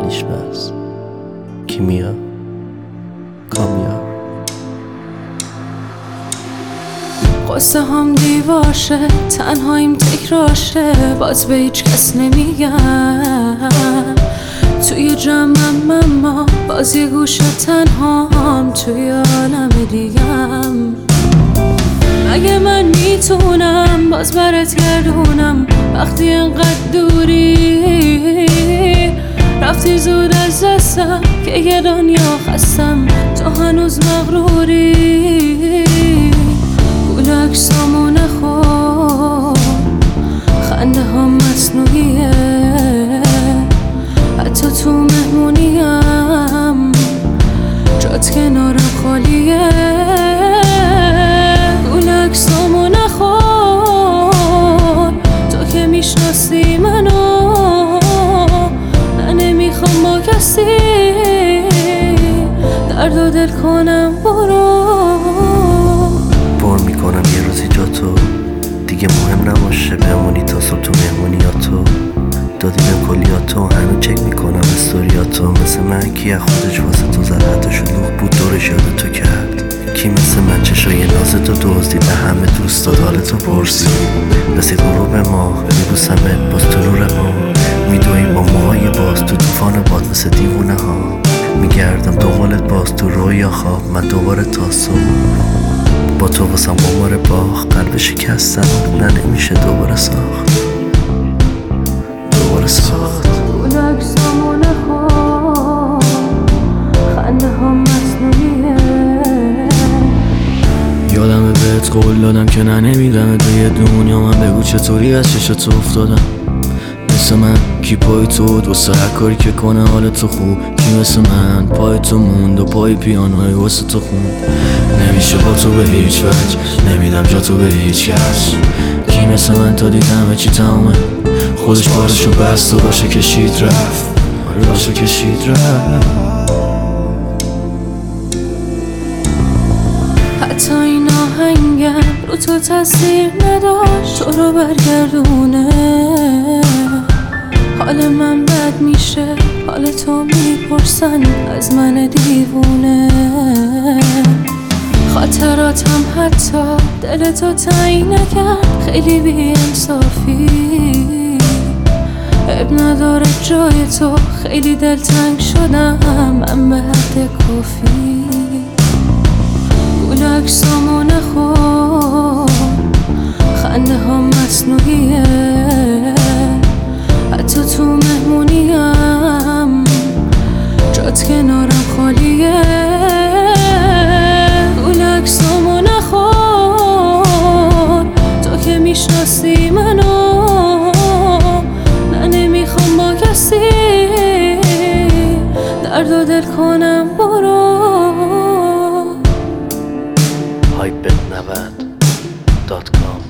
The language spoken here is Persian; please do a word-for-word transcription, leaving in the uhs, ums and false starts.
نیش بس کیمیا کامیاب. قصه هم دیواشه، تنهاییم تکراشه، باز به هیچ کس نمیگم. توی جمعم اما باز یه گوشه تنهام، توی عالم دیگم. مگه من میتونم باز برات گردونم وقتی انقدر دوری؟ رفتی زود از دستم که یه دنیا خستم، تو هنوز مغروری. گول عکسامو نخور، خنده ها مصنوعیه، حتی تو مهمونیم جات کنارم خالیه. گول عکسامو نخور، تو که میشناسی منو، نه نمیخوام با کسی درد و دل کنم. برو پر میکنم یه روزی جا تو، دیگه مهم نباشه بمونی تا صبح تو مهمونیاتو. دادی بهم کلیاتو، هنو چک میکنم استوریاتو. مثل من کی از خودش واسه تو زد، حتی شلوغ بود دورش یاد تو کرد. کی مثل من چشای نازتو دزدید، به همه دوست داد حالتو پرسید. رسید غروب ما میبوسمت باز تو نور ما، میدوی با موهای باز تو طوفان باد مثل دیوونه ها. میگردم دنبالت باز تو رویا خواب، من دوباره تا صبح با تو واسم قمار باخ. قلب شکستم نه نمیشه دوباره ساخت، دوباره ساخت. گول عکسامو نخور، خنده ها مصنوعیه. یادمه بهت قول دادم که نه نمیدم توی دنیا. من بگو چطوری از چشاتو افتادم، مثل من کی پای تو واسه هر کاری که کنه حالتو خوب. کی مثل من پای تو موند و پای پیانوی واسه تو خوند. نمیشه با تو به هیچ وجه، نمیدم جا تو به هیچ کس. کی مثل من تا دیدم چی تمامه، خودش بارشو بست و باشه کشید رفت، آره باشه کشید رفت. حتی این آهنگم رو تو تاثیر نداشت، تو رو برگردونه. حال من بد میشه، حال تو میپرسن از من دیوونه. خاطراتم حتی دل تو تعیین نکرد، خیلی بی انصافی. عیب نداره جای تو، خیلی دلتنگ شدم من به حد کافی. گول عکسامو نخور، خنده ها مصنوعیه، حتی تو مهمونیم جات کنارم خالیه. گول عکسامو نخور، تو که میشناسی منو، نه نمیخوام با کسی درد و دل کنم. برو هایپ نود دات کام